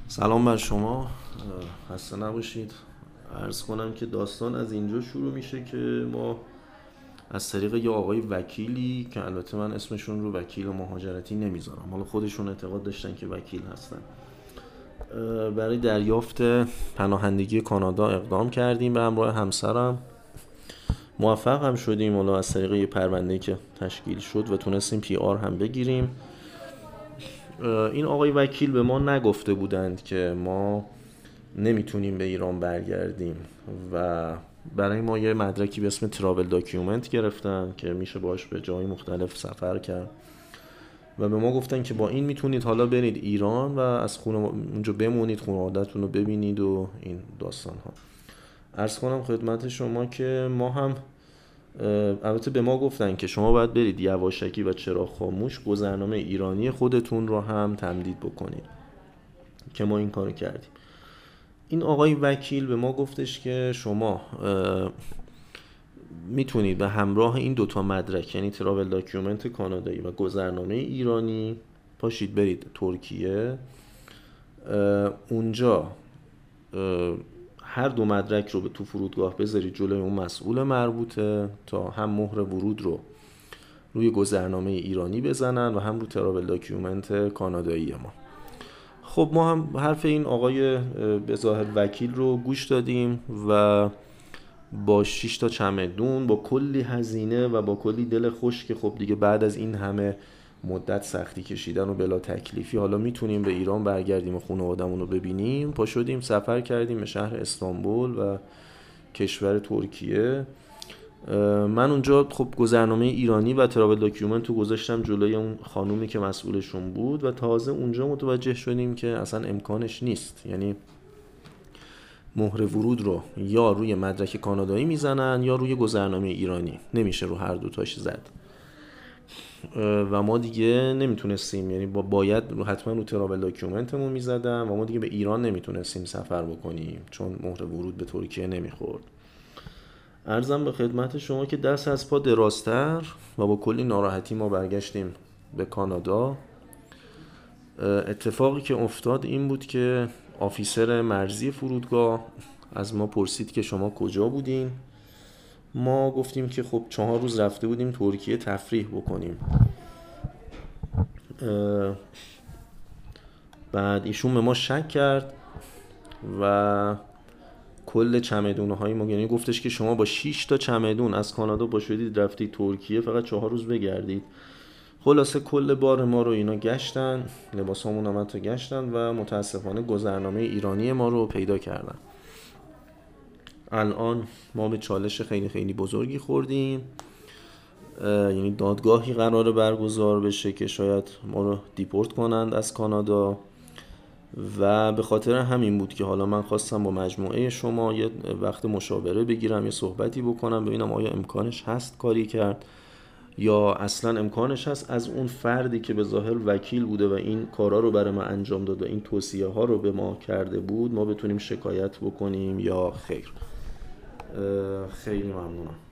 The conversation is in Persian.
سلام بر شما. خسته نباشید. عرض کنم که داستان از اینجا شروع میشه که ما از طریق یه آقای وکیلی که البته من اسمشون رو وکیل مهاجرتی نمیذارم، حالا خودشون اعتقاد داشتن که وکیل هستن، برای دریافت پناهندگی کانادا اقدام کردیم به همراه همسرم. موفق هم شدیم، حالا از طریق یه پرونده‌ای که تشکیل شد و تونستیم پی آر هم بگیریم. این آقای وکیل به ما نگفته بودند که ما نمیتونیم به ایران برگردیم و برای ما یه مدرکی به اسم تراول داکیومنت گرفتن که میشه باش به جای مختلف سفر کرد و به ما گفتن که با این میتونید حالا برید ایران و از اونجا بمونید، خانواده‌تون رو ببینید و این داستان ها. عرض کنم خدمت شما که ما هم البته به ما گفتن که شما باید برید یواشکی و چراغ خاموش گذرنامه ایرانی خودتون رو هم تمدید بکنید که ما این کارو کردیم. این آقای وکیل به ما گفتش که شما میتونید به همراه این دوتا مدرک، یعنی تراول داکیومنت کانادایی و گذرنامه ایرانی، پاشید برید ترکیه. اونجا هر دو مدرک رو به تو فرودگاه بذارید جلوی اون مسئول مربوطه تا هم مهر ورود رو روی گذرنامه ایرانی بزنن و هم رو تراول داکیومنت کانادایی ما. خب ما هم حرف این آقای به ظاهر وکیل رو گوش دادیم و با 6 تا چمدون، با کلی هزینه و با کلی دل خوش که خب دیگه بعد از این همه مدت سختی کشیدن و بلا تکلیفی حالا میتونیم به ایران برگردیم و خانواده‌مون رو ببینیم، پا شدیم سفر کردیم به شهر استانبول و کشور ترکیه. من اونجا خب گذرنامه ایرانی و تراول داکیومنت رو گذاشتم جلوی اون خانومی که مسئولشون بود و تازه اونجا متوجه شدیم که اصلا امکانش نیست، یعنی مهر ورود رو یا روی مدرک کانادایی میزنن یا روی گذرنامه ایرانی، نمیشه رو هر دوتاش زد و ما دیگه نمیتونستیم، یعنی باید حتما رو تراول داکیومنتمون میزدن و ما دیگه به ایران نمیتونستیم سفر بکنیم چون مهر ورود به ترکیه نمیخورد. عرضم به خدمت شما که دست از پا درازتر و با کلی ناراحتی ما برگشتیم به کانادا. اتفاقی که افتاد این بود که آفیسر مرزی فرودگاه از ما پرسید که شما کجا بودین. ما گفتیم که خب 4 روز رفته بودیم ترکیه تفریح بکنیم. بعد ایشون به ما شک کرد و کل چمدون‌های ما، یعنی گفتش که شما با 6 تا چمدون از کانادا با شدید رفتید ترکیه، فقط 4 روز بگردید. خلاصه کل بار ما رو اینا گشتن، لباسامون هم حتی گشتن و متاسفانه گذرنامه ایرانی ما رو پیدا کردن. الان ما به چالش خیلی خیلی بزرگی خوردیم، یعنی دادگاهی قراره برگزار بشه که شاید ما رو دیپورت کنند از کانادا و به خاطر همین بود که حالا من خواستم با مجموعه شما یه وقت مشاوره بگیرم، یه صحبتی بکنم، ببینم آیا امکانش هست کاری کرد یا اصلا امکانش هست از اون فردی که به ظاهر وکیل بوده و این کارا رو برای ما انجام داده و این توصیه ها رو به ما کرده بود ما بتونیم شکایت بکنیم یا خیر. خیلی ممنونم.